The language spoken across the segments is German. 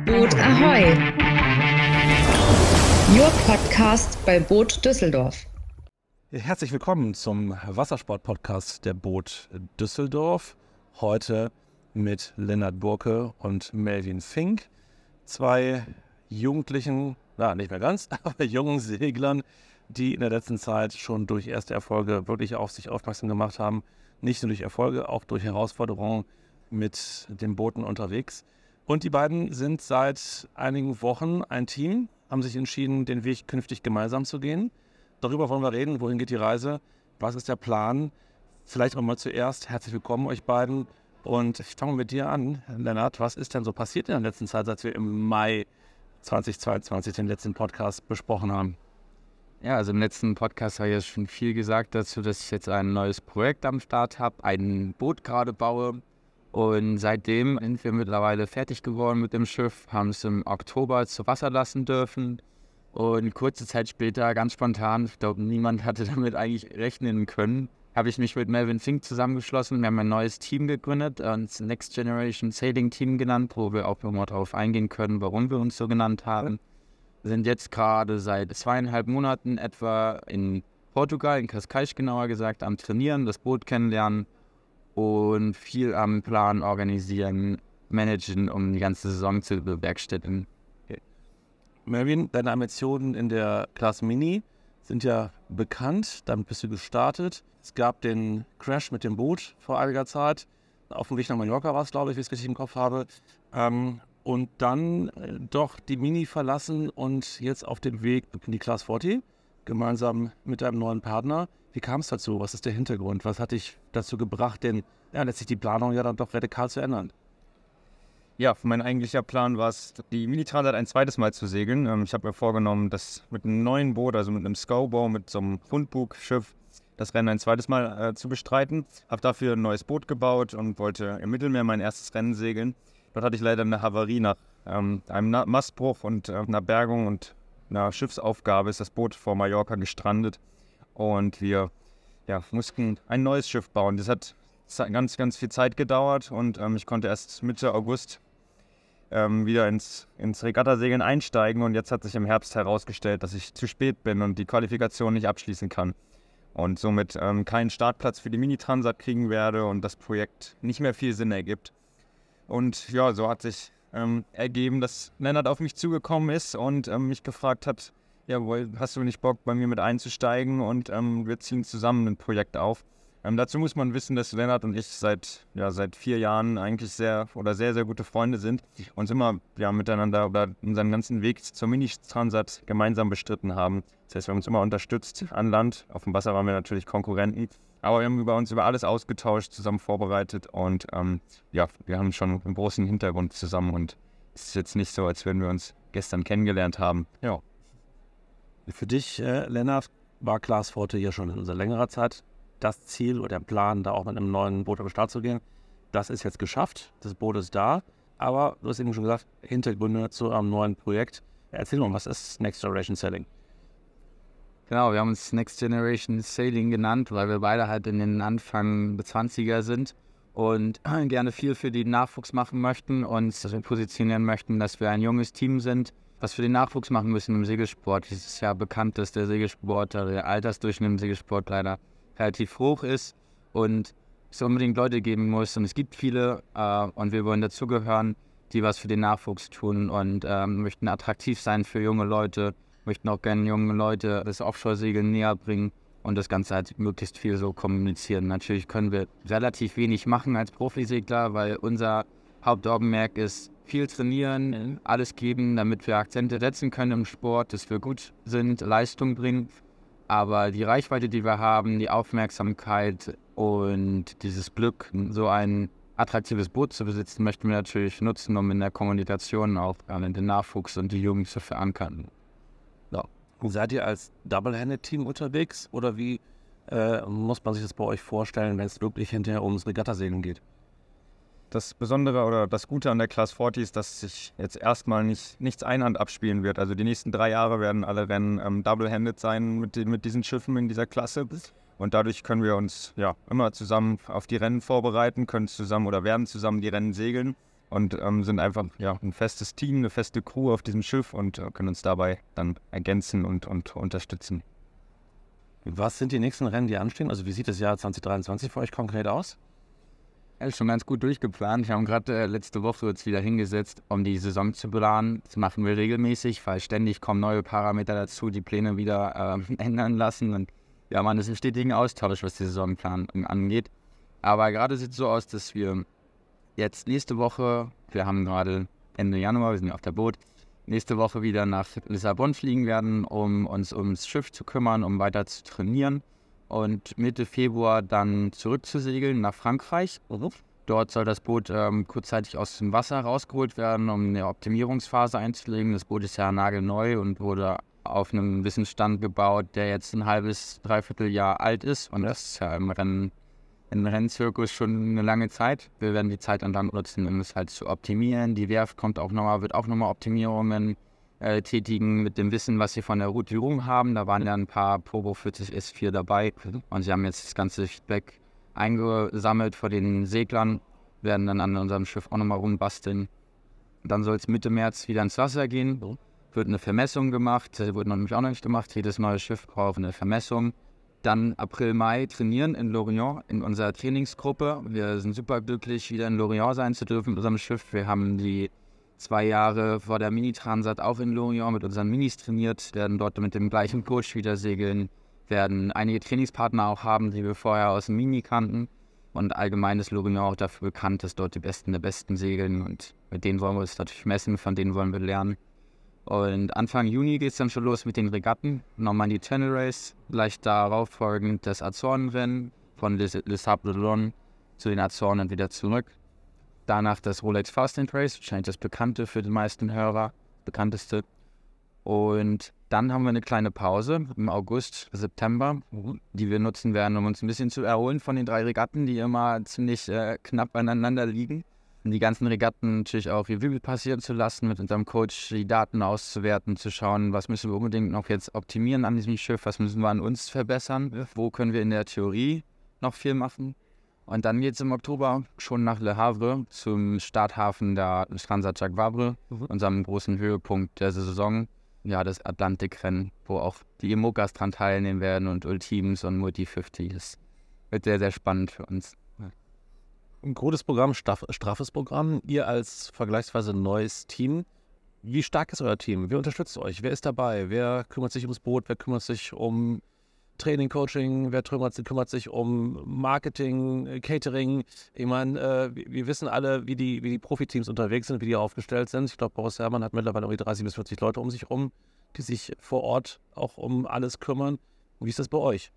Boot Ahoi! Your Podcast bei Boot Düsseldorf. Herzlich willkommen zum Wassersport-Podcast der Boot Düsseldorf. Heute mit Lennart Burke und Melvin Fink. Zwei jugendlichen, nicht mehr ganz, aber jungen Seglern, die in der letzten Zeit schon durch erste Erfolge wirklich auf sich aufmerksam gemacht haben. Nicht nur durch Erfolge, auch durch Herausforderungen mit den Booten unterwegs. Und die beiden sind seit einigen Wochen ein Team, haben sich entschieden, den Weg künftig gemeinsam zu gehen. Darüber wollen wir reden. Wohin geht die Reise? Was ist der Plan? Vielleicht auch mal zuerst herzlich willkommen euch beiden. Und ich fange mit dir an, Lennart. Was ist denn so passiert in der letzten Zeit, seit wir im Mai 2022 den letzten Podcast besprochen haben? Ja, also im letzten Podcast habe ich ja schon viel gesagt dazu, dass ich jetzt ein neues Projekt am Start habe, ein Boot gerade baue. Und seitdem sind wir mittlerweile fertig geworden mit dem Schiff, haben es im Oktober zu Wasser lassen dürfen. Und kurze Zeit später, ganz spontan, ich glaube, niemand hatte damit eigentlich rechnen können, habe ich mich mit Melvin Fink zusammengeschlossen. Wir haben ein neues Team gegründet, das Next Generation Sailing Team genannt, wo wir auch nochmal darauf eingehen können, warum wir uns so genannt haben. Wir sind jetzt gerade seit 2,5 Monaten etwa in Portugal, in Cascais genauer gesagt, am Trainieren, das Boot kennenlernen und viel am Plan organisieren, managen, um die ganze Saison zu bewerkstelligen. Okay. Melvin, deine Ambitionen in der Class Mini sind ja bekannt, damit bist du gestartet. Es gab den Crash mit dem Boot vor einiger Zeit. Auf dem Weg nach Mallorca war es, glaube ich, wie ich es richtig im Kopf habe. Und dann doch die Mini verlassen und jetzt auf dem Weg in die Class 40, gemeinsam mit deinem neuen Partner. Wie kam es dazu? Was ist der Hintergrund? Was hat dich dazu gebracht, denn letztlich die Planung ja dann doch radikal zu ändern? Ja, mein eigentlicher Plan war es, die Mini-Transat ein zweites Mal zu segeln. Ich habe mir vorgenommen, das mit einem neuen Boot, also mit einem Scowbow, mit so einem Rundbugschiff, das Rennen ein zweites Mal zu bestreiten. Habe dafür ein neues Boot gebaut und wollte im Mittelmeer mein erstes Rennen segeln. Dort hatte ich leider eine Havarie nach einem Mastbruch und einer Bergung und einer Schiffsaufgabe ist das Boot vor Mallorca gestrandet. Und wir mussten ein neues Schiff bauen. Das hat ganz, ganz viel Zeit gedauert und ich konnte erst Mitte August wieder ins Regattasegeln einsteigen. Und jetzt hat sich im Herbst herausgestellt, dass ich zu spät bin und die Qualifikation nicht abschließen kann. Und somit keinen Startplatz für die Mini-Transat kriegen werde und das Projekt nicht mehr viel Sinn ergibt. Und ja, so hat sich ergeben, dass Lennart auf mich zugekommen ist und mich gefragt hat, jawohl, hast du nicht Bock, bei mir mit einzusteigen und wir ziehen zusammen ein Projekt auf. Dazu muss man wissen, dass Lennart und ich seit 4 Jahren eigentlich sehr, sehr gute Freunde sind und immer miteinander oder unseren ganzen Weg zur Mini-Transat gemeinsam bestritten haben. Das heißt, wir haben uns immer unterstützt an Land. Auf dem Wasser waren wir natürlich Konkurrenten, aber wir haben uns über alles ausgetauscht, zusammen vorbereitet und wir haben schon einen großen Hintergrund zusammen und es ist jetzt nicht so, als würden wir uns gestern kennengelernt haben. Ja. Für dich, Lennart, war Class 40 ja schon in unserer längerer Zeit das Ziel oder der Plan, da auch mit einem neuen Boot am Start zu gehen. Das ist jetzt geschafft, das Boot ist da, aber du hast eben schon gesagt, Hintergründe zu einem neuen Projekt. Erzähl mal, was ist Next Generation Sailing? Genau, wir haben uns Next Generation Sailing genannt, weil wir beide halt in den Anfang der 20er sind und gerne viel für den Nachwuchs machen möchten und positionieren möchten, dass wir ein junges Team sind, was für den Nachwuchs machen müssen im Segelsport. Es ist ja bekannt, dass der Segelsport, der Altersdurchschnitt im Segelsport leider relativ hoch ist und es unbedingt Leute geben muss. Und es gibt viele und wir wollen dazugehören, die was für den Nachwuchs tun und möchten attraktiv sein für junge Leute, möchten auch gerne junge Leute das Offshore-Segeln näher bringen und das Ganze halt möglichst viel so kommunizieren. Natürlich können wir relativ wenig machen als Profisegler, weil unser Hauptaugenmerk ist, viel trainieren, alles geben, damit wir Akzente setzen können im Sport, dass wir gut sind, Leistung bringen. Aber die Reichweite, die wir haben, die Aufmerksamkeit und dieses Glück, so ein attraktives Boot zu besitzen, möchten wir natürlich nutzen, um in der Kommunikation auch den Nachwuchs und die Jugend zu verankern. Ja. Seid ihr als Double-Handed-Team unterwegs oder wie muss man sich das bei euch vorstellen, wenn es wirklich hinterher ums Regattasegeln geht? Das Besondere oder das Gute an der Class 40 ist, dass sich jetzt erstmal nichts Einhand abspielen wird. Also die nächsten 3 Jahre werden alle Rennen double-handed sein mit diesen Schiffen in dieser Klasse. Und dadurch können wir uns immer zusammen auf die Rennen vorbereiten, können zusammen oder werden zusammen die Rennen segeln. und sind einfach ein festes Team, eine feste Crew auf diesem Schiff und können uns dabei dann ergänzen und unterstützen. Was sind die nächsten Rennen, die anstehen? Also wie sieht das Jahr 2023 für euch konkret aus? Ja, ist schon ganz gut durchgeplant. Wir haben gerade letzte Woche uns wieder hingesetzt, um die Saison zu planen. Das machen wir regelmäßig, weil ständig kommen neue Parameter dazu, die Pläne wieder ändern lassen. Und ja, man ist im stetigen Austausch, was die Saisonplanung angeht. Aber gerade sieht es so aus, dass wir jetzt nächste Woche, wir haben gerade Ende Januar, wir sind ja auf der Boot, nächste Woche wieder nach Lissabon fliegen werden, um uns ums Schiff zu kümmern, um weiter zu trainieren. Und Mitte Februar dann zurückzusegeln nach Frankreich. Dort soll das Boot kurzzeitig aus dem Wasser rausgeholt werden, um eine Optimierungsphase einzulegen. Das Boot ist ja nagelneu und wurde auf einem Wissensstand gebaut, der jetzt ein halbes, dreiviertel Jahr alt ist. Und das ist ja im Rennzirkus schon eine lange Zeit. Wir werden die Zeit dann nutzen, um es halt zu optimieren. Die Werft wird auch nochmal Optimierungen tätigen mit dem Wissen, was sie von der Routirung haben. Da waren ja ein paar Turbo 40 S4 dabei und sie haben jetzt das ganze Feedback eingesammelt von den Seglern, werden dann an unserem Schiff auch nochmal rumbasteln. Dann soll es Mitte März wieder ins Wasser gehen, wird eine Vermessung gemacht, das wurde nämlich auch noch nicht gemacht, jedes neue Schiff braucht eine Vermessung. Dann April, Mai trainieren in Lorient in unserer Trainingsgruppe. Wir sind super glücklich, wieder in Lorient sein zu dürfen mit unserem Schiff. Wir haben die 2 Jahre vor der Mini-Transat auch in Lorient mit unseren Minis trainiert, werden dort mit dem gleichen Coach wieder segeln, werden einige Trainingspartner auch haben, die wir vorher aus dem Mini kannten. Und allgemein ist Lorient auch dafür bekannt, dass dort die Besten der Besten segeln. Und mit denen wollen wir uns natürlich messen, von denen wollen wir lernen. Und Anfang Juni geht es dann schon los mit den Regatten. Normandy Channel Race, gleich darauf folgend das Azorenrennen von Les Sables d'Olonne zu den Azoren und wieder zurück. Danach das Rolex Fast and Race, wahrscheinlich das bekannte für die meisten Hörer, bekannteste. Und dann haben wir eine kleine Pause im August, September, die wir nutzen werden, um uns ein bisschen zu erholen von den 3 Regatten, die immer ziemlich knapp aneinander liegen. Und die ganzen Regatten natürlich auch Revue passieren zu lassen, mit unserem Coach die Daten auszuwerten, zu schauen, was müssen wir unbedingt noch jetzt optimieren an diesem Schiff, was müssen wir an uns verbessern, wo können wir in der Theorie noch viel machen. Und dann geht es im Oktober schon nach Le Havre zum Starthafen der Transat Jacques Vabre, unserem großen Höhepunkt der Saison. Ja, das Atlantikrennen, wo auch die IMOCAs dran teilnehmen werden und Ultimes und Multi-50. Das wird sehr, sehr spannend für uns. Ein gutes Programm, straffes Programm. Ihr als vergleichsweise neues Team. Wie stark ist euer Team? Wer unterstützt euch? Wer ist dabei? Wer kümmert sich ums Boot? Wer kümmert sich um Training, Coaching, wer kümmert sich um Marketing, Catering. Ich meine, wir wissen alle, wie die Profiteams unterwegs sind, wie die aufgestellt sind. Ich glaube, Boris Herrmann hat mittlerweile irgendwie 30 bis 40 Leute um sich herum, die sich vor Ort auch um alles kümmern. Wie ist das bei euch?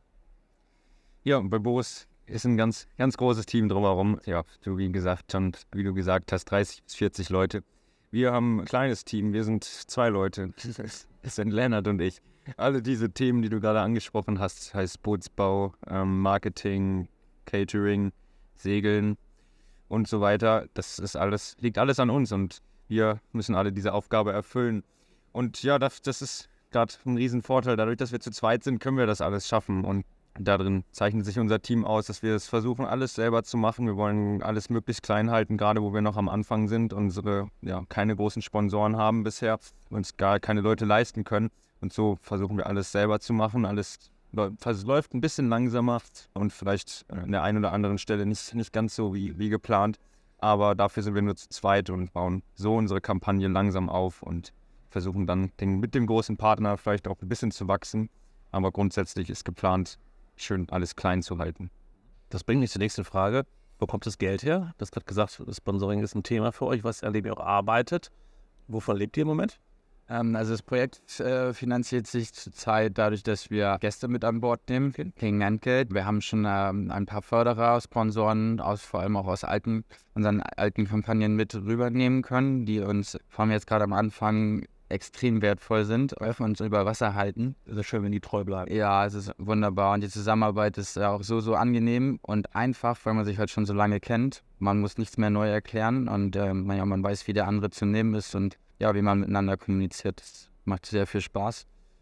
Ja, bei Boris ist ein ganz, ganz großes Team drumherum. Ja, wie du gesagt hast, 30 bis 40 Leute. Wir haben ein kleines Team, wir sind 2 Leute. Das sind Lennart und ich. Alle diese Themen, die du gerade angesprochen hast, heißt Bootsbau, Marketing, Catering, Segeln und so weiter. Liegt alles an uns und wir müssen alle diese Aufgabe erfüllen. Und ja, das ist gerade ein Riesenvorteil. Dadurch, dass wir zu zweit sind, können wir das alles schaffen. Und darin zeichnet sich unser Team aus, dass wir es versuchen, alles selber zu machen. Wir wollen alles möglichst klein halten, gerade wo wir noch am Anfang sind, keine großen Sponsoren haben bisher, uns gar keine Leute leisten können. Und so versuchen wir alles selber zu machen. Es läuft ein bisschen langsamer und vielleicht an der einen oder anderen Stelle nicht ganz so wie geplant. Aber dafür sind wir nur zu zweit und bauen so unsere Kampagne langsam auf und versuchen dann mit dem großen Partner vielleicht auch ein bisschen zu wachsen. Aber grundsätzlich ist geplant, schön alles klein zu halten. Das bringt mich zur nächsten Frage. Wo kommt das Geld her? Das wird gesagt, das Sponsoring ist ein Thema für euch, an dem ihr auch arbeitet. Wovon lebt ihr im Moment? Also das Projekt finanziert sich zurzeit dadurch, dass wir Gäste mit an Bord nehmen, gegen Entgelt. Wir haben schon ein paar Förderer, Sponsoren, vor allem auch aus unseren alten Kampagnen mit rübernehmen können, die uns vor allem jetzt gerade am Anfang extrem wertvoll sind, uns über Wasser halten. Es ist schön, wenn die treu bleiben. Ja, es ist wunderbar und die Zusammenarbeit ist auch so angenehm und einfach, weil man sich halt schon so lange kennt. Man muss nichts mehr neu erklären und man weiß, wie der andere zu nehmen ist und ja, wie man miteinander kommuniziert. Das macht sehr viel Spaß.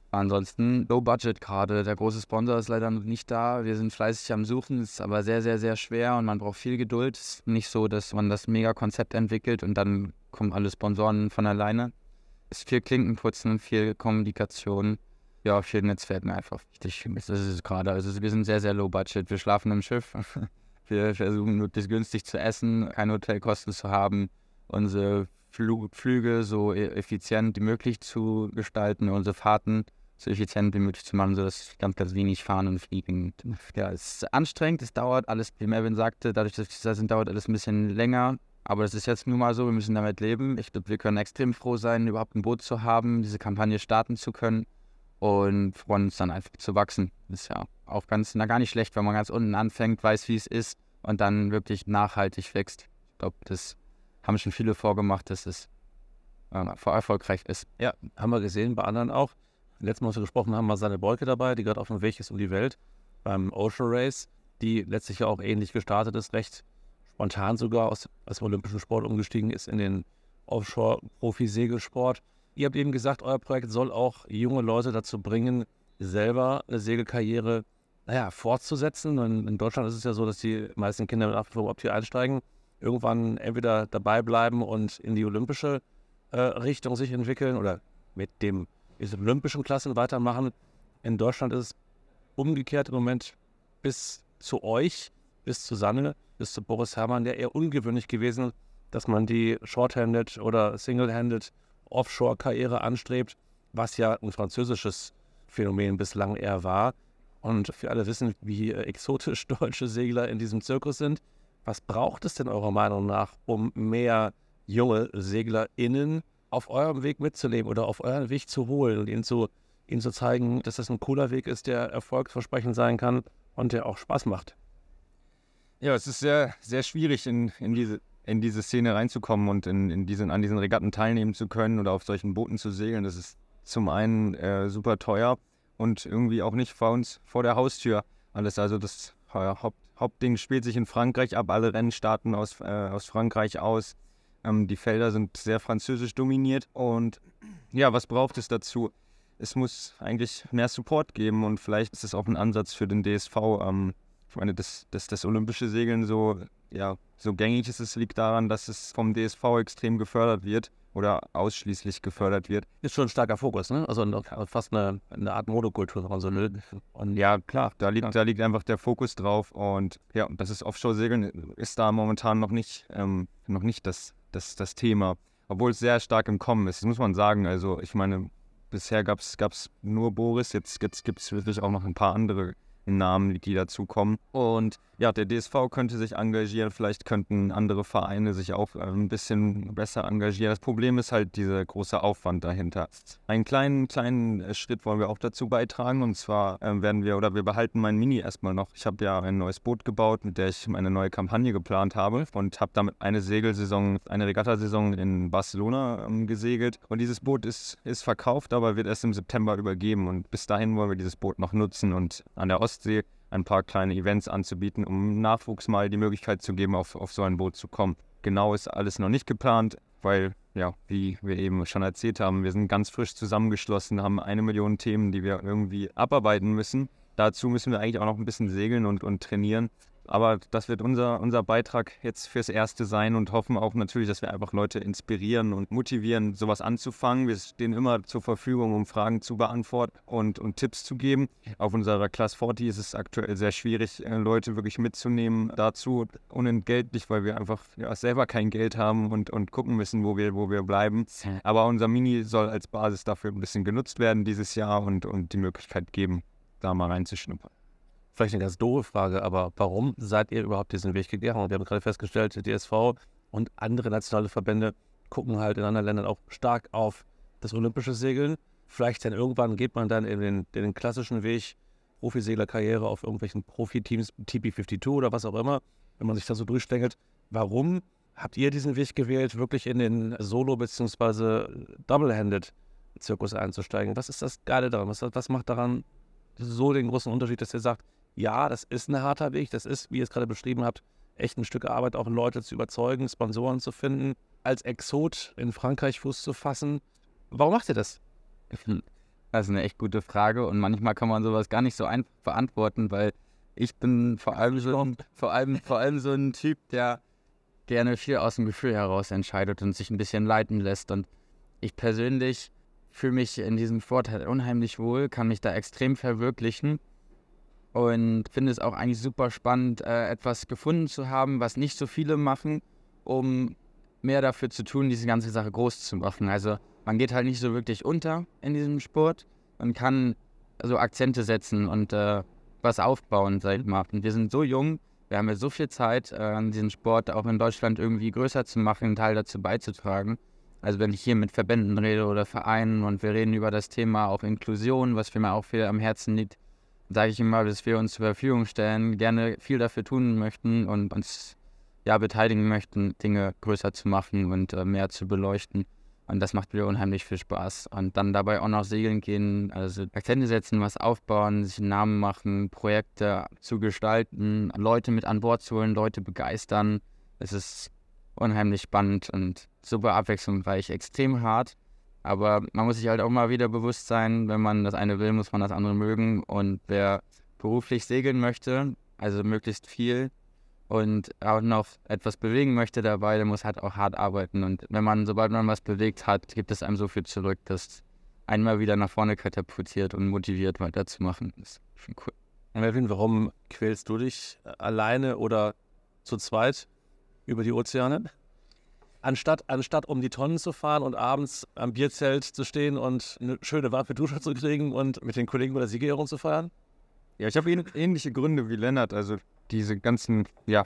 Ansonsten Low Budget gerade. Der große Sponsor ist leider noch nicht da. Wir sind fleißig am Suchen, ist aber sehr, sehr, sehr schwer und man braucht viel Geduld. Es ist nicht so, dass man das Mega-Konzept entwickelt und dann kommen alle Sponsoren von alleine. Es ist viel Klinkenputzen, viel Kommunikation, ja, viel Netzwerken einfach wichtig. Das ist es gerade. Also wir sind sehr, sehr Low Budget. Wir schlafen im Schiff. Wir versuchen möglichst günstig zu essen, keine Hotelkosten zu haben, unsere Flüge so effizient wie möglich zu gestalten, unsere Fahrten so effizient wie möglich zu machen, sodass ganz, ganz wenig fahren und fliegen. Ja, es ist anstrengend, es dauert alles, wie Melvin sagte, dadurch, dass wir da sind, dauert alles ein bisschen länger. Aber das ist jetzt nun mal so, wir müssen damit leben. Ich glaube, wir können extrem froh sein, überhaupt ein Boot zu haben, diese Kampagne starten zu können und freuen uns dann einfach zu wachsen. Das ist ja auch gar nicht schlecht, wenn man ganz unten anfängt, weiß, wie es ist und dann wirklich nachhaltig wächst. Ich glaube, das haben schon viele vorgemacht, dass es erfolgreich ist. Ja, haben wir gesehen, bei anderen auch. Letztes Mal, als wir gesprochen haben, war Sanne Bolke dabei, die gerade auf dem Weg ist um die Welt beim Ocean Race, die letztlich ja auch ähnlich gestartet ist, recht spontan sogar aus dem olympischen Sport umgestiegen ist in den Offshore-Profi-Segelsport. Ihr habt eben gesagt, euer Projekt soll auch junge Leute dazu bringen, selber eine Segelkarriere fortzusetzen. Und in Deutschland ist es ja so, dass die meisten Kinder mit 8 überhaupt hier einsteigen, irgendwann entweder dabei bleiben und in die olympische Richtung sich entwickeln oder mit den olympischen Klassen weitermachen. In Deutschland ist es umgekehrt im Moment bis zu euch, bis zu Sanne, bis zu Boris Herrmann, ja eher ungewöhnlich gewesen, dass man die Short-Handed oder Single-Handed Offshore-Karriere anstrebt, was ja ein französisches Phänomen bislang eher war. Und wir alle wissen, wie exotisch deutsche Segler in diesem Zirkus sind. Was braucht es denn eurer Meinung nach, um mehr junge SeglerInnen auf eurem Weg mitzunehmen oder auf euren Weg zu holen und ihnen zu zeigen, dass das ein cooler Weg ist, der erfolgsversprechend sein kann und der auch Spaß macht? Ja, es ist sehr, sehr schwierig, in diese Szene reinzukommen und an diesen Regatten teilnehmen zu können oder auf solchen Booten zu segeln. Das ist zum einen super teuer und irgendwie auch nicht vor uns vor der Haustür alles. Also das Hauptding spielt sich in Frankreich ab. Alle Rennen starten aus Frankreich aus. Die Felder sind sehr französisch dominiert. Und ja, was braucht es dazu? Es muss eigentlich mehr Support geben und vielleicht ist es auch ein Ansatz für den DSV. Ich meine, dass das olympische Segeln so gängig ist, es liegt daran, dass es vom DSV extrem gefördert wird oder ausschließlich gefördert wird. Ist schon ein starker Fokus, ne? Also fast eine Art Monokultur, wenn man so will. Und ja, klar, da liegt einfach der Fokus drauf. Und ja, das ist Offshore-Segeln, ist da momentan noch nicht das Thema, obwohl es sehr stark im Kommen ist. Das muss man sagen. Also ich meine, bisher gab's nur Boris, jetzt gibt es wirklich auch noch ein paar andere Namen, die dazukommen. Und ja, der DSV könnte sich engagieren, vielleicht könnten andere Vereine sich auch ein bisschen besser engagieren. Das Problem ist halt dieser große Aufwand dahinter. Einen kleinen Schritt wollen wir auch dazu beitragen, und zwar wir behalten mein Mini erstmal noch. Ich habe ja ein neues Boot gebaut, mit der ich eine neue Kampagne geplant habe und habe damit eine Regattasaison in Barcelona gesegelt. Und dieses Boot ist verkauft, aber wird erst im September übergeben, und bis dahin wollen wir dieses Boot noch nutzen und an der Ostsee ein paar kleine Events anzubieten, um Nachwuchs mal die Möglichkeit zu geben, auf so ein Boot zu kommen. Genau ist alles noch nicht geplant, weil, ja, wie wir eben schon erzählt haben, wir sind ganz frisch zusammengeschlossen, haben 1 Million Themen, die wir irgendwie abarbeiten müssen. Dazu müssen wir eigentlich auch noch ein bisschen segeln und trainieren. Aber das wird unser Beitrag jetzt fürs Erste sein, und hoffen auch natürlich, dass wir einfach Leute inspirieren und motivieren, sowas anzufangen. Wir stehen immer zur Verfügung, um Fragen zu beantworten und Tipps zu geben. Auf unserer Class 40 ist es aktuell sehr schwierig, Leute wirklich mitzunehmen dazu, unentgeltlich, weil wir einfach selber kein Geld haben und gucken müssen, wo wir bleiben. Aber unser Mini soll als Basis dafür ein bisschen genutzt werden dieses Jahr und die Möglichkeit geben, da mal reinzuschnuppern. Vielleicht eine ganz doofe Frage, aber warum seid ihr überhaupt diesen Weg gegangen? Wir haben gerade festgestellt, der DSV und andere nationale Verbände gucken halt in anderen Ländern auch stark auf das olympische Segeln. Vielleicht dann irgendwann geht man dann in den klassischen Weg, Profiseglerkarriere auf irgendwelchen Profiteams, TP52 oder was auch immer, wenn man sich da so durchstängelt. Warum habt ihr diesen Weg gewählt, wirklich in den Solo- bzw. Double-Handed-Zirkus einzusteigen? Was ist das Geile daran? Was macht daran so den großen Unterschied, dass ihr sagt, ja, das ist ein harter Weg, das ist, wie ihr es gerade beschrieben habt, echt ein Stück Arbeit, auch Leute zu überzeugen, Sponsoren zu finden, als Exot in Frankreich Fuß zu fassen. Warum macht ihr das? Das ist eine echt gute Frage und manchmal kann man sowas gar nicht so einfach beantworten, weil ich bin vor allem so ein Typ, der gerne viel aus dem Gefühl heraus entscheidet und sich ein bisschen leiten lässt. Und ich persönlich fühle mich in diesem Sport halt unheimlich wohl, kann mich da extrem verwirklichen und finde es auch eigentlich super spannend, etwas gefunden zu haben, was nicht so viele machen, um mehr dafür zu tun, diese ganze Sache groß zu machen. Also man geht halt nicht so wirklich unter in diesem Sport und kann so Akzente setzen und was aufbauen, sag ich mal. Und wir sind so jung, wir haben ja so viel Zeit, an diesem Sport auch in Deutschland irgendwie größer zu machen, einen Teil dazu beizutragen. Also wenn ich hier mit Verbänden rede oder Vereinen und wir reden über das Thema auch Inklusion, was mir auch viel am Herzen liegt, sage ich immer, dass wir uns zur Verfügung stellen, gerne viel dafür tun möchten und uns beteiligen möchten, Dinge größer zu machen und mehr zu beleuchten. Und das macht mir unheimlich viel Spaß. Und dann dabei auch noch segeln gehen, also Akzente setzen, was aufbauen, sich einen Namen machen, Projekte zu gestalten, Leute mit an Bord zu holen, Leute begeistern. Es ist unheimlich spannend und super abwechslungsreich, extrem hart. Aber man muss sich halt auch mal wieder bewusst sein, wenn man das eine will, muss man das andere mögen. Und wer beruflich segeln möchte, also möglichst viel, und auch noch etwas bewegen möchte dabei, der muss halt auch hart arbeiten. Und sobald man was bewegt hat, gibt es einem so viel zurück, dass einmal wieder nach vorne katapultiert und motiviert weiterzumachen. Das ist schon cool. Melvin, warum quälst du dich alleine oder zu zweit über die Ozeane? Anstatt um die Tonnen zu fahren und abends am Bierzelt zu stehen und eine schöne warme Dusche zu kriegen und mit den Kollegen bei der Siegerehrung zu feiern? Ja, ich habe ähnliche Gründe wie Lennart, also diese ganzen,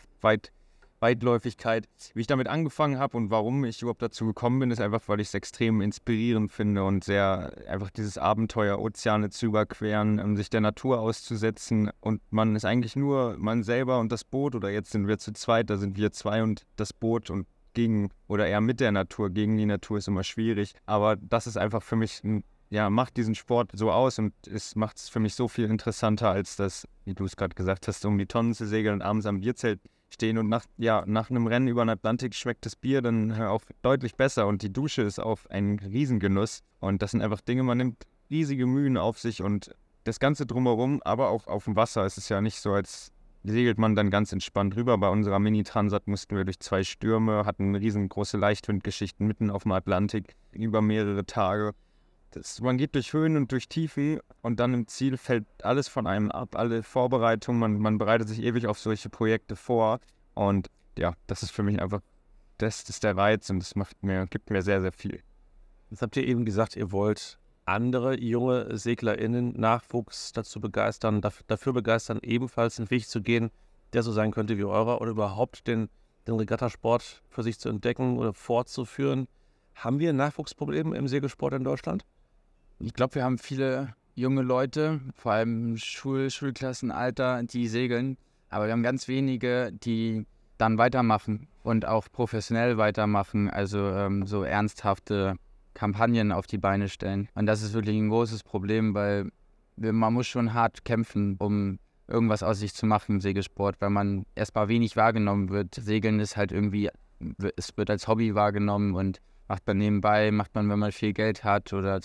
Weitläufigkeit. Wie ich damit angefangen habe und warum ich überhaupt dazu gekommen bin, ist einfach, weil ich es extrem inspirierend finde und sehr einfach dieses Abenteuer, Ozeane zu überqueren, sich der Natur auszusetzen und man ist eigentlich nur man selber und das Boot oder jetzt sind wir zu zweit, da sind wir zwei und das Boot und gegen oder eher mit der Natur, gegen die Natur ist immer schwierig, aber das ist einfach für mich macht diesen Sport so aus und es macht es für mich so viel interessanter, als das, wie du es gerade gesagt hast, um die Tonnen zu segeln und abends am Bierzelt stehen und nach einem Rennen über den Atlantik schmeckt das Bier dann auch deutlich besser und die Dusche ist auch ein Riesengenuss und das sind einfach Dinge, man nimmt riesige Mühen auf sich und das Ganze drumherum, aber auch auf dem Wasser. Es ist ja nicht so, als segelt man dann ganz entspannt rüber. Bei unserer Mini-Transat mussten wir durch 2 Stürme, hatten riesengroße Leichtwindgeschichten mitten auf dem Atlantik über mehrere Tage. Man geht durch Höhen und durch Tiefen und dann im Ziel fällt alles von einem ab, alle Vorbereitungen, man bereitet sich ewig auf solche Projekte vor und ja, das ist für mich einfach, das ist der Reiz und das gibt mir sehr, sehr viel. Jetzt habt ihr eben gesagt, ihr wollt andere junge SeglerInnen, Nachwuchs dazu begeistern, dafür begeistern, ebenfalls einen Weg zu gehen, der so sein könnte wie eurer oder überhaupt den Regattasport für sich zu entdecken oder fortzuführen. Haben wir ein Nachwuchsproblem im Segelsport in Deutschland? Ich glaube, wir haben viele junge Leute, vor allem im Schulklassenalter, die segeln. Aber wir haben ganz wenige, die dann weitermachen und auch professionell weitermachen, also so ernsthafte Kampagnen auf die Beine stellen. Und das ist wirklich ein großes Problem, weil man muss schon hart kämpfen, um irgendwas aus sich zu machen im Segelsport, weil man erstmal wenig wahrgenommen wird. Segeln ist halt irgendwie, es wird als Hobby wahrgenommen und macht man nebenbei, macht man, wenn man viel Geld hat oder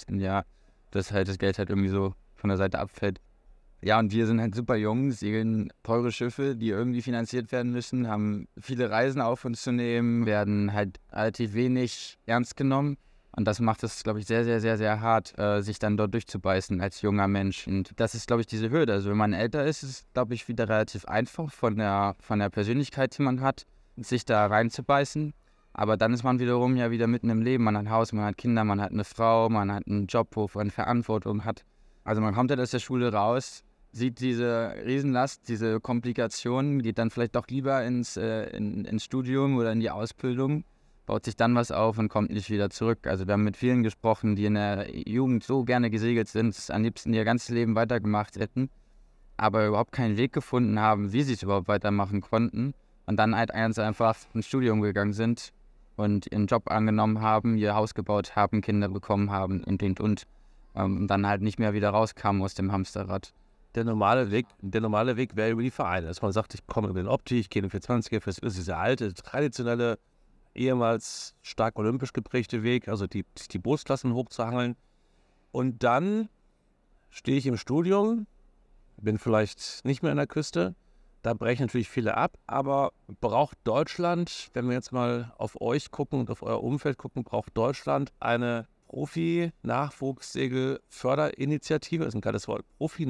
das Geld halt irgendwie so von der Seite abfällt. Ja, und wir sind halt super jung, segeln teure Schiffe, die irgendwie finanziert werden müssen, haben viele Reisen auf uns zu nehmen, werden halt relativ wenig ernst genommen. Und das macht es, glaube ich, sehr, sehr, sehr, sehr hart, sich dann dort durchzubeißen als junger Mensch. Und das ist, glaube ich, diese Hürde. Also wenn man älter ist, ist es, glaube ich, wieder relativ einfach von der Persönlichkeit, die man hat, sich da reinzubeißen. Aber dann ist man wiederum ja wieder mitten im Leben. Man hat ein Haus, man hat Kinder, man hat eine Frau, man hat einen Job, wo man Verantwortung hat. Also man kommt halt aus der Schule raus, sieht diese Riesenlast, diese Komplikationen, geht dann vielleicht doch lieber ins Studium oder in die Ausbildung, baut sich dann was auf und kommt nicht wieder zurück. Also wir haben mit vielen gesprochen, die in der Jugend so gerne gesegelt sind, am liebsten ihr ganzes Leben weitergemacht hätten, aber überhaupt keinen Weg gefunden haben, wie sie es überhaupt weitermachen konnten und dann halt einfach ins Studium gegangen sind und ihren Job angenommen haben, ihr Haus gebaut haben, Kinder bekommen haben und dann halt nicht mehr wieder rauskamen aus dem Hamsterrad. Der normale Weg wäre über die Vereine. Dass man sagt, ich komme über den Opti, ich gehe in den 420er, das ist dieser alte, traditionelle, ehemals stark olympisch geprägte Weg, also die Bootsklassen hochzuhangeln. Und dann stehe ich im Studium, bin vielleicht nicht mehr an der Küste, da brechen natürlich viele ab, aber braucht Deutschland, wenn wir jetzt mal auf euch gucken und auf euer Umfeld gucken, braucht Deutschland eine Profi-Nachwuchssegel-Förderinitiative, das ist ein geiles Wort,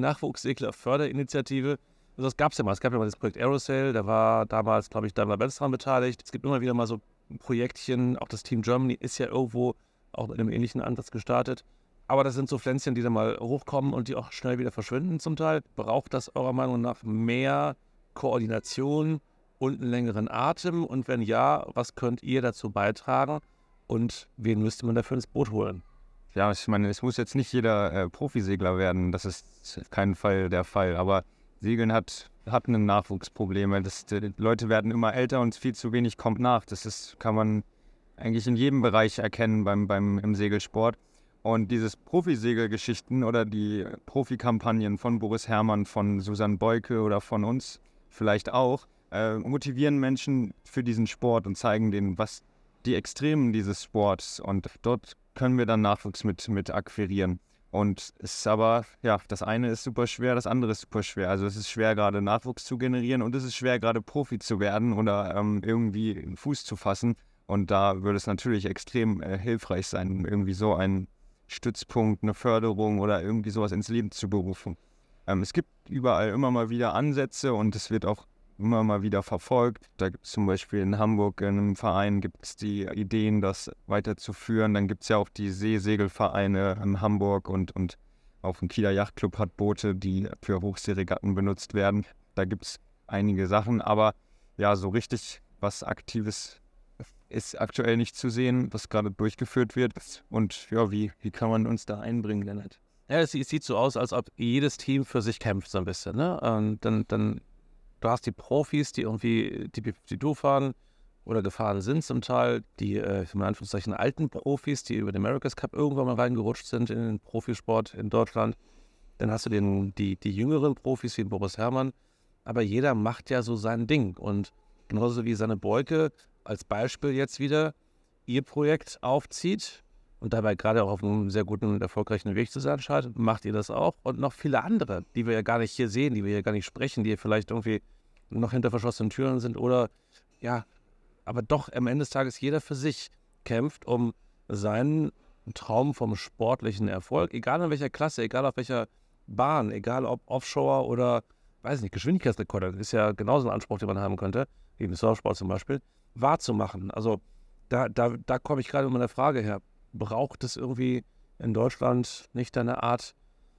Profi-Nachwuchssegler-Förderinitiative. Also das gab es ja mal. Es gab ja mal das Projekt Aerosail, da war damals, glaube ich, Daimler-Benz dran beteiligt. Es gibt immer wieder mal so Projektchen, auch das Team Germany ist ja irgendwo auch mit einem ähnlichen Ansatz gestartet. Aber das sind so Pflänzchen, die dann mal hochkommen und die auch schnell wieder verschwinden zum Teil. Braucht das eurer Meinung nach mehr Koordination und einen längeren Atem? Und wenn ja, was könnt ihr dazu beitragen? Und wen müsste man dafür ins Boot holen? Ja, ich meine, es muss jetzt nicht jeder Profisegler werden, das ist auf keinen Fall der Fall, aber Segeln hat ein Nachwuchsproblem. Die Leute werden immer älter und viel zu wenig kommt nach. Kann man eigentlich in jedem Bereich erkennen im Segelsport. Und dieses Profisegelgeschichten oder die Profikampagnen von Boris Herrmann, von Susanne Beuke oder von uns vielleicht auch, motivieren Menschen für diesen Sport und zeigen denen, was die Extremen dieses Sports. Und dort können wir dann Nachwuchs mit akquirieren. Und es ist aber, ja, das eine ist super schwer, das andere ist super schwer. Also es ist schwer, gerade Nachwuchs zu generieren und es ist schwer, gerade Profi zu werden oder irgendwie einen Fuß zu fassen. Und da würde es natürlich extrem hilfreich sein, irgendwie so einen Stützpunkt, eine Förderung oder irgendwie sowas ins Leben zu berufen. Es gibt überall immer mal wieder Ansätze und es wird auch immer mal wieder verfolgt. Da gibt es zum Beispiel in Hamburg in einem Verein gibt es die Ideen, das weiterzuführen. Dann gibt es ja auch die Seesegelvereine in Hamburg und auch ein Kieler Yachtclub hat Boote, die für Hochseeregatten benutzt werden. Da gibt es einige Sachen, aber ja, so richtig was Aktives ist aktuell nicht zu sehen, was gerade durchgeführt wird. Und ja, wie kann man uns da einbringen, Lennart? Ja, es sieht so aus, als ob jedes Team für sich kämpft so ein bisschen, ne? Und dann du hast die Profis, die irgendwie die du fahren oder gefahren sind zum Teil, die in Anführungszeichen alten Profis, die über den America's Cup irgendwann mal reingerutscht sind in den Profisport in Deutschland. Dann hast du die jüngeren Profis wie Boris Herrmann. Aber jeder macht ja so sein Ding. Und genauso wie Susanne Beuke als Beispiel jetzt wieder ihr Projekt aufzieht und dabei gerade auch auf einem sehr guten und erfolgreichen Weg zu sein scheint, macht ihr das auch. Und noch viele andere, die wir ja gar nicht hier sehen, die wir ja gar nicht sprechen, die vielleicht irgendwie noch hinter verschlossenen Türen sind oder ja, aber doch am Ende des Tages jeder für sich kämpft, um seinen Traum vom sportlichen Erfolg, egal in welcher Klasse, egal auf welcher Bahn, egal ob Offshore oder, weiß nicht, Geschwindigkeitsrekorder, das ist ja genauso ein Anspruch, den man haben könnte, wie im Surfsport zum Beispiel, wahrzumachen. Also da komme ich gerade mit meiner Frage her. Braucht es irgendwie in Deutschland nicht eine Art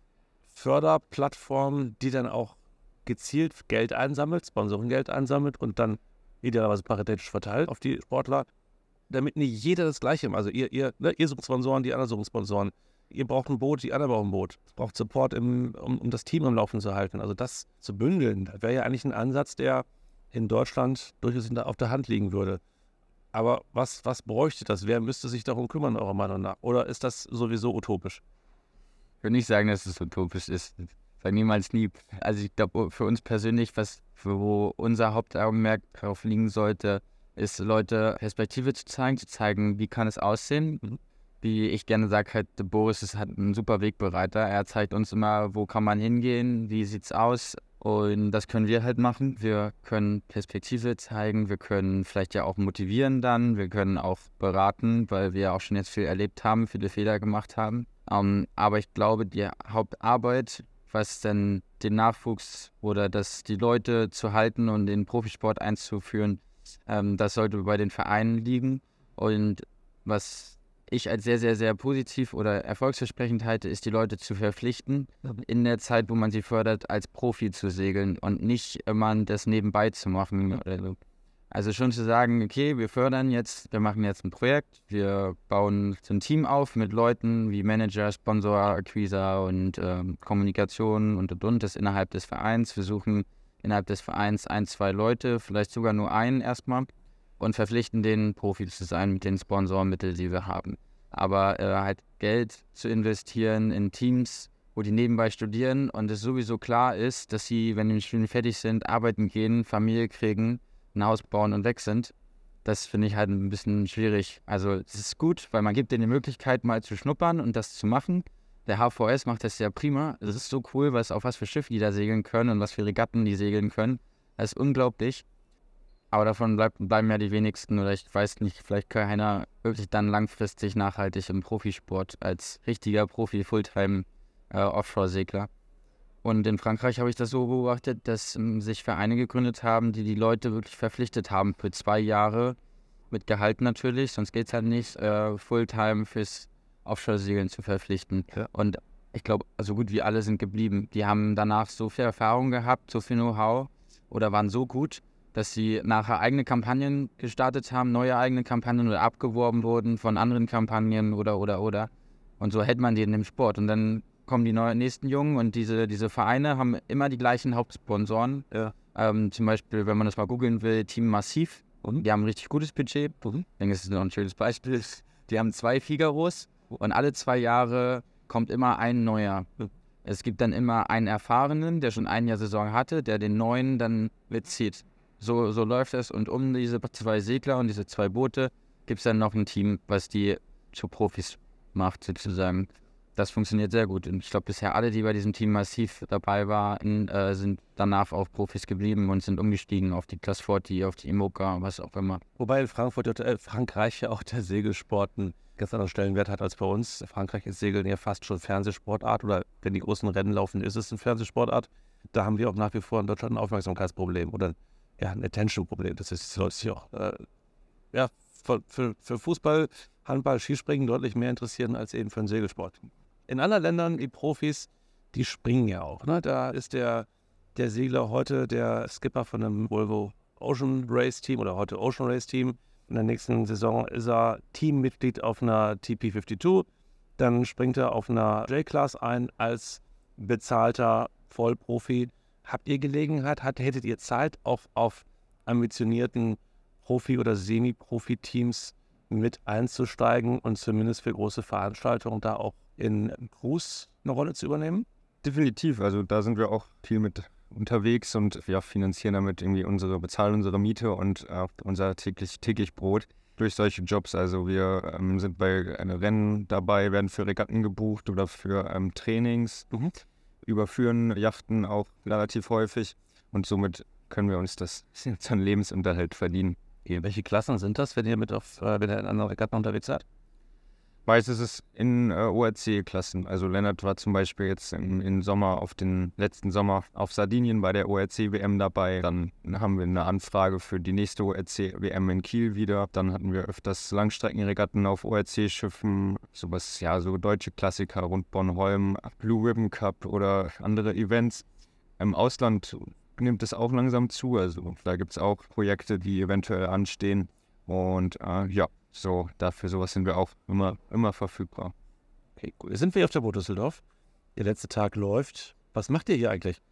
Förderplattform, die dann auch gezielt Geld einsammelt, Sponsorengeld einsammelt und dann idealerweise paritätisch verteilt auf die Sportler, damit nicht jeder das Gleiche macht. Also ihr sucht Sponsoren, die anderen suchen Sponsoren. Ihr braucht ein Boot, die anderen brauchen ein Boot. Es braucht Support, um das Team am Laufen zu halten. Also das zu bündeln, das wäre ja eigentlich ein Ansatz, der in Deutschland durchaus auf der Hand liegen würde. Aber was bräuchte das? Wer müsste sich darum kümmern, eurer Meinung nach? Oder ist das sowieso utopisch? Ich würde nicht sagen, dass es utopisch ist. Sag niemals nie. Also ich glaube, für uns persönlich, wo unser Hauptaugenmerk darauf liegen sollte, ist Leute Perspektive zu zeigen, wie kann es aussehen. Wie ich gerne sage, halt, Boris ist halt ein super Wegbereiter. Er zeigt uns immer, wo kann man hingehen, wie sieht's aus. Und das können wir halt machen. Wir können Perspektive zeigen, wir können vielleicht ja auch motivieren dann, wir können auch beraten, weil wir auch schon jetzt viel erlebt haben, viele Fehler gemacht haben. Aber ich glaube, die Hauptarbeit, was dann den Nachwuchs oder die Leute zu halten und den Profisport einzuführen, das sollte bei den Vereinen liegen. Und was ich als sehr, sehr, sehr positiv oder erfolgsversprechend halte, ist, die Leute zu verpflichten, in der Zeit, wo man sie fördert, als Profi zu segeln und nicht immer das nebenbei zu machen oder so. Also schon zu sagen, okay, wir machen jetzt ein Projekt, wir bauen so ein Team auf mit Leuten wie Manager, Sponsor, Acquisa und Kommunikation und, das innerhalb des Vereins. Wir suchen innerhalb des Vereins 1, 2 Leute, vielleicht sogar nur einen erstmal, und verpflichten den, Profi zu sein mit den Sponsormitteln, die wir haben. Aber halt Geld zu investieren in Teams, wo die nebenbei studieren und es sowieso klar ist, dass sie, wenn die Studien fertig sind, arbeiten gehen, Familie kriegen, ein Haus bauen und weg sind, das finde ich halt ein bisschen schwierig. Also es ist gut, weil man gibt denen die Möglichkeit, mal zu schnuppern und das zu machen, der HVS macht das ja prima. Das ist so cool, auf was für Schiffe die da segeln können und was für Regatten die segeln können. Das ist unglaublich. Aber davon bleiben ja die wenigsten oder ich weiß nicht, vielleicht keiner wirklich dann langfristig nachhaltig im Profisport als richtiger Profi, Fulltime Offshore-Segler. Und in Frankreich habe ich das so beobachtet, dass sich Vereine gegründet haben, die Leute wirklich verpflichtet haben für 2 Jahre, mit Gehalt natürlich, sonst geht es halt nicht, Fulltime fürs Offshore-Segeln zu verpflichten. Ja. Und ich glaube, so gut wie alle sind geblieben. Die haben danach so viel Erfahrung gehabt, so viel Know-how oder waren so gut, dass sie nachher eigene Kampagnen gestartet haben, neue eigene Kampagnen oder abgeworben wurden von anderen Kampagnen oder. Und so hält man die in dem Sport. Und dann kommen die nächsten Jungen und diese Vereine haben immer die gleichen Hauptsponsoren. Ja. Zum Beispiel, wenn man das mal googeln will, Team Massiv. Die haben ein richtig gutes Budget. Ich denke, das ist noch ein schönes Beispiel. Die haben 2 Figaros und alle 2 Jahre kommt immer ein neuer. Es gibt dann immer einen Erfahrenen, der schon ein Jahr Saison hatte, der den neuen dann mitzieht. So läuft es. Und um diese 2 Segler und diese 2 Boote gibt es dann noch ein Team, was die zu Profis macht, sozusagen. Das funktioniert sehr gut. Und ich glaube, bisher alle, die bei diesem Team Massiv dabei waren, sind danach auch Profis geblieben und sind umgestiegen auf die Class 40, auf die IMOCA, was auch immer. Wobei in Frankreich ja auch der Segelsport einen ganz anderen Stellenwert hat als bei uns. In Frankreich ist Segeln ja fast schon Fernsehsportart oder wenn die großen Rennen laufen, ist es eine Fernsehsportart. Da haben wir auch nach wie vor in Deutschland ein Aufmerksamkeitsproblem oder ein Attention-Problem. Das ist die Leute sich auch für Fußball, Handball, Skispringen deutlich mehr interessieren als eben für den Segelsport. In anderen Ländern, die Profis, die springen ja auch. Ne? Da ist der Segler heute der Skipper von einem Volvo Ocean Race Team oder heute Ocean Race Team. In der nächsten Saison ist er Teammitglied auf einer TP52. Dann springt er auf einer J-Class ein als bezahlter Vollprofi. Habt ihr Gelegenheit, hättet ihr Zeit, auch auf ambitionierten Profi- oder Semi-Profi-Teams mit einzusteigen und zumindest für große Veranstaltungen da auch in Crews eine Rolle zu übernehmen? Definitiv, also da sind wir auch viel mit unterwegs und finanzieren damit irgendwie bezahlen unsere Miete und unser täglich Brot durch solche Jobs. Also wir sind bei einem Rennen dabei, werden für Regatten gebucht oder für Trainings, überführen Yachten auch relativ häufig und somit können wir uns unseren Lebensunterhalt verdienen. Welche Klassen sind das, wenn ihr in anderen Regatten unterwegs seid? Meistens ist es in ORC-Klassen. Also Lennart war zum Beispiel jetzt im Sommer letzten Sommer auf Sardinien bei der ORC-WM dabei. Dann haben wir eine Anfrage für die nächste ORC-WM in Kiel wieder. Dann hatten wir öfters Langstreckenregatten auf ORC-Schiffen, so deutsche Klassiker rund Bornholm, Blue Ribbon Cup oder andere Events. Im Ausland nimmt es auch langsam zu. Also da gibt es auch Projekte, die eventuell anstehen. Und für sowas sind wir auch immer verfügbar. Okay, cool. Sind wir auf der Boot Düsseldorf? Der letzte Tag läuft. Was macht ihr hier eigentlich?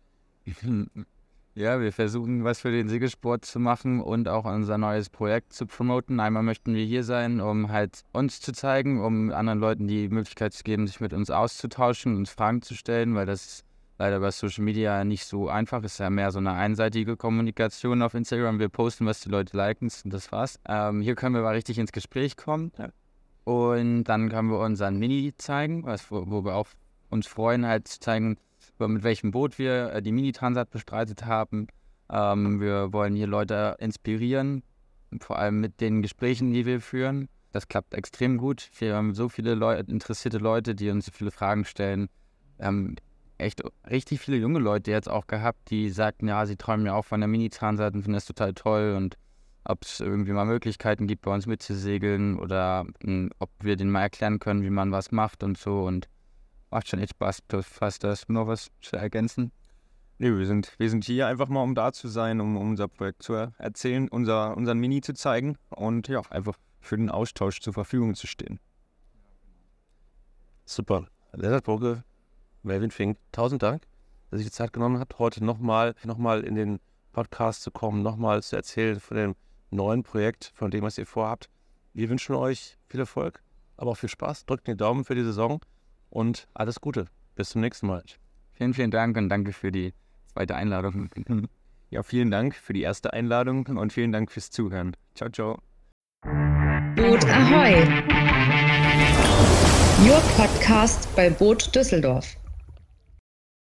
Ja, wir versuchen, was für den Segelsport zu machen und auch unser neues Projekt zu promoten. Einmal möchten wir hier sein, um halt uns zu zeigen, um anderen Leuten die Möglichkeit zu geben, sich mit uns auszutauschen, uns Fragen zu stellen, weil das leider bei Social Media nicht so einfach ist. Ja mehr so eine einseitige Kommunikation auf Instagram. Wir posten, was die Leute liken und das war's. Hier können wir mal richtig ins Gespräch kommen. Ja. Und dann können wir unseren Mini zeigen, wo wir auch uns freuen, halt zu zeigen, mit welchem Boot wir die Mini-Transat bestreitet haben. Wir wollen hier Leute inspirieren, vor allem mit den Gesprächen, die wir führen. Das klappt extrem gut. Wir haben so viele interessierte Leute, die uns so viele Fragen stellen. Wir haben echt richtig viele junge Leute jetzt auch gehabt, die sagten, ja, sie träumen ja auch von der Mini-Transat und finden das total toll und ob es irgendwie mal Möglichkeiten gibt, bei uns mitzusegeln oder ob wir denen mal erklären können, wie man was macht und so und macht schon echt Spaß. Hast du noch was zu ergänzen? Nee, wir sind hier einfach mal, um da zu sein, um unser Projekt zu erzählen, unseren Mini zu zeigen und einfach für den Austausch zur Verfügung zu stehen. Super. Lennart Burke, Melvin Fink, 1000 Dank, dass ihr die Zeit genommen habt, heute nochmal in den Podcast zu kommen, nochmal zu erzählen von dem neuen Projekt, von dem, was ihr vorhabt. Wir wünschen euch viel Erfolg, aber auch viel Spaß. Drückt den Daumen für die Saison und alles Gute. Bis zum nächsten Mal. Vielen, vielen Dank und danke für die zweite Einladung. Ja, vielen Dank für die erste Einladung und vielen Dank fürs Zuhören. Ciao, ciao. Boot Ahoi! Your Podcast bei Boot Düsseldorf.